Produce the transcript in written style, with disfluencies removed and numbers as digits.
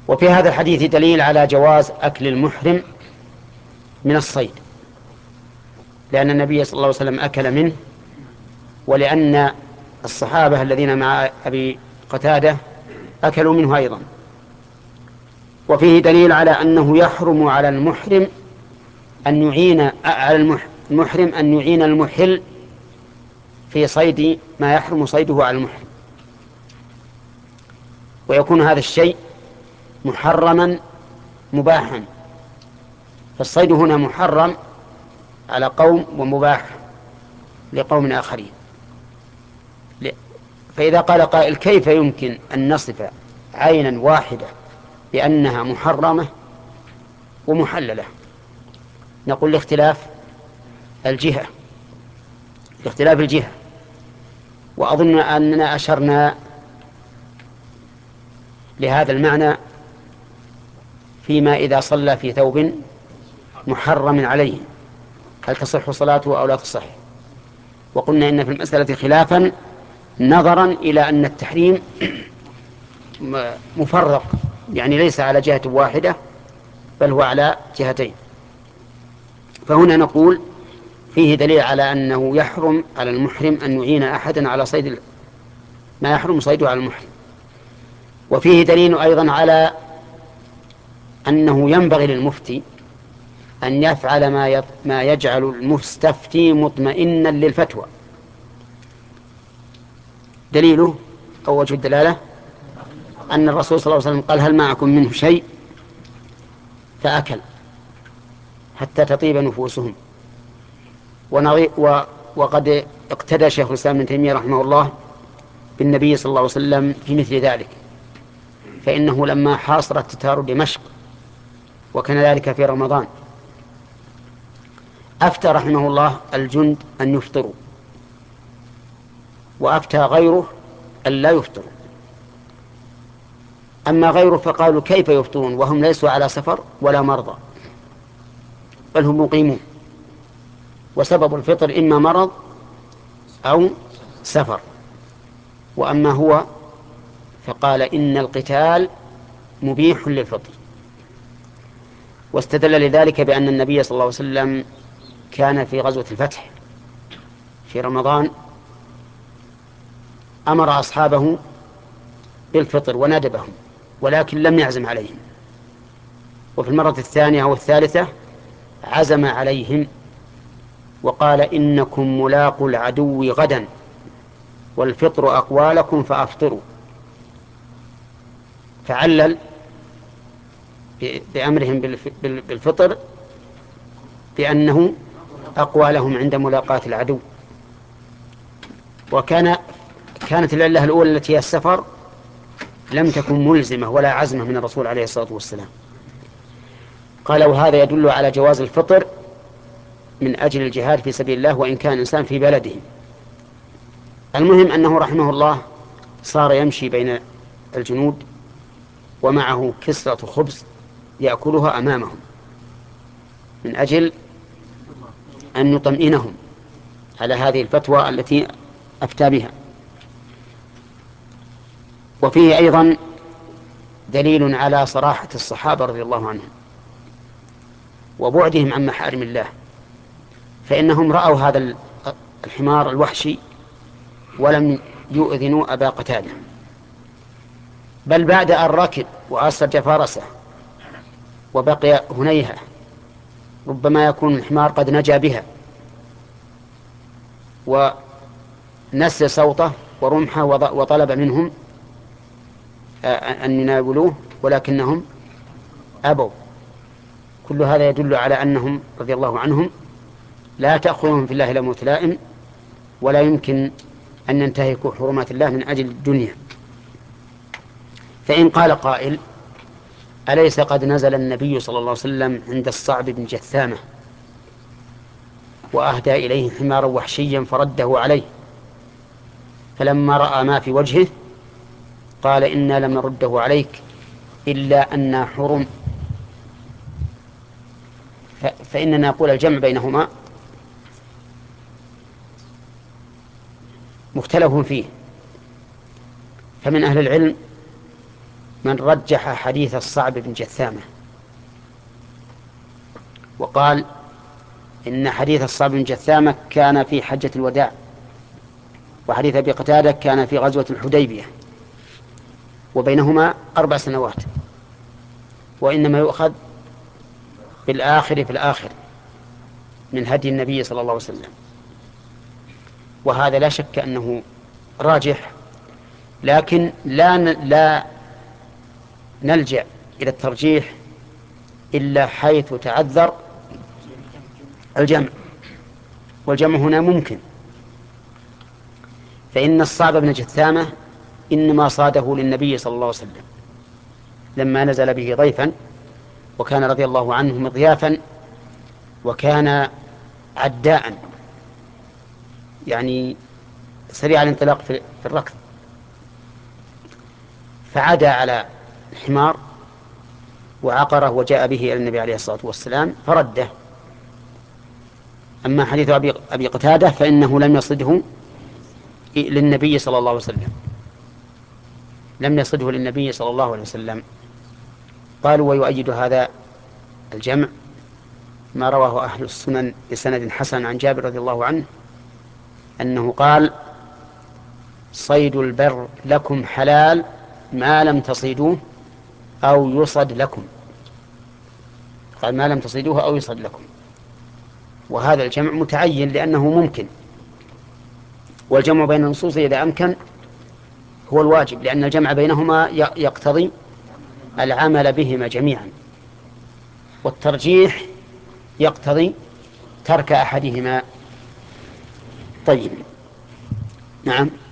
وفي هذا الحديث دليل على جواز أكل المحرم من الصيد، لأن النبي صلى الله عليه وسلم أكل منه، ولأن الصحابة الذين مع أبي قتادة أكلوا منه أيضا. وفيه دليل على أنه يحرم على المحرم أن يعين المحل في صيد ما يحرم صيده على المحرم، ويكون هذا الشيء محرما مباحا. فالصيد هنا محرم على قوم ومباح لقوم آخرين. فإذا قال قائل كيف يمكن أن نصف عينا واحدة بأنها محرمة ومحللة؟ نقول لاختلاف الجهة، وأظن أننا أشرنا لهذا المعنى فيما إذا صلى في ثوب محرم عليه هل تصح صلاته أو لا تصح، وقلنا إن في المسألة خلافا نظرا إلى أن التحريم مفرق، يعني ليس على جهة واحدة بل هو على جهتين. فهنا نقول فيه دليل على أنه يحرم على المحرم أن يعين أحدا على صيد ما يحرم صيده على المحرم. وفيه دليل أيضا على أنه ينبغي للمفتي أن يفعل ما يجعل المستفتي مطمئنا للفتوى. دليله أو وجه الدلالة أن الرسول صلى الله عليه وسلم قال هل معكم منه شيء؟ فأكل حتى تطيب نفوسهم. وقد اقتدى شيخ الإسلام ابن تيمية رحمه الله بالنبي صلى الله عليه وسلم في مثل ذلك، فإنه لما حاصر التتار دمشق وكان ذلك في رمضان أفتى رحمه الله الجند أن يفطروا، وأفتى غيره أن لا يفطروا. أما غيره فقالوا كيف يفطرون وهم ليسوا على سفر ولا مرضى بل هم مقيمون، وسبب الفطر إما مرض أو سفر. وأما هو فقال إن القتال مبيح للفطر، واستدل لذلك بأن النبي صلى الله عليه وسلم كان في غزوة الفتح في رمضان أمر أصحابه بالفطر وندبهم، ولكن لم يعزم عليهم، وفي المرة الثانية أو الثالثة عزم عليهم وقال إنكم ملاقوا العدو غدا والفطر أقوالكم فأفطروا. فعلل بأمرهم بالفطر بأنه أقوى لهم عند ملاقاة العدو. كانت العلة الأولى التي هي السفر لم تكن ملزمة ولا عزمة من الرسول عليه الصلاة والسلام. قال وهذا يدل على جواز الفطر من أجل الجهاد في سبيل الله وإن كان الإنسان في بلده. المهم أنه رحمه الله صار يمشي بين الجنود ومعه كسرة خبز يأكلها أمامهم من أجل أن يطمئنهم على هذه الفتوى التي أفتى بها. وفيه أيضا دليل على صراحة الصحابة رضي الله عنهم وبعدهم عن محارم الله، فإنهم رأوا هذا الحمار الوحشي ولم يؤذنوا أبا قتادة، بل بعد أن ركب وأسرج فرسه وبقي هنيهة ربما يكون الحمار قد نجا بها ونسل صوته ورمحه وطلب منهم أن يناولوه ولكنهم أبوا. كل هذا يدل على أنهم رضي الله عنهم لا تأخذهم في الله لومة لائم، ولا يمكن أن ينتهكوا حرمات الله من أجل الدنيا. فإن قال قائل أليس قد نزل النبي صلى الله عليه وسلم عند الصعب بن جثامة وأهدى إليه حمارا وحشيا فرده عليه، فلما رأى ما في وجهه قال إنا لم نرده عليك إلا أن حرم. فإننا نقول الجمع بينهما مختلف فيه، فمن أهل العلم من رجح حديث الصعب بن جثامة وقال إن حديث الصعب بن جثامة كان في حجة الوداع، وحديث أبي قتادة كان في غزوة الحديبية، وبينهما 4 سنوات، وإنما يؤخذ بالآخر في الآخر من هدي النبي صلى الله عليه وسلم. وهذا لا شك أنه راجح، لكن لا نلجأ إلى الترجيح إلا حيث تعذر الجمع، والجمع هنا ممكن. فإن الصعب بن جثامة إنما صاده للنبي صلى الله عليه وسلم لما نزل به ضيفا، وكان رضي الله عنه مضيافا، وكان عداء يعني سريع الانطلاق في الركض، فعدا على الحمار وعقره وجاء به إلى النبي عليه الصلاة والسلام فرده. أما حديث أبي قتادة فإنه لم يصده للنبي صلى الله عليه وسلم، لم يصده للنبي صلى الله عليه وسلم. قالوا ويؤيد هذا الجمع ما رواه أهل السنن بسند حسن عن جابر رضي الله عنه أنه قال: صيد البر لكم حلال ما لم تصيدوه أو يصد لكم. قال ما لم تصيدوه أو يصد لكم، وهذا الجمع متعين لأنه ممكن، والجمع بين النصوص إذا أمكن هو الواجب، لأن الجمع بينهما يقتضي العمل بهما جميعا، والترجيح يقتضي ترك أحدهما. طيب، نعم.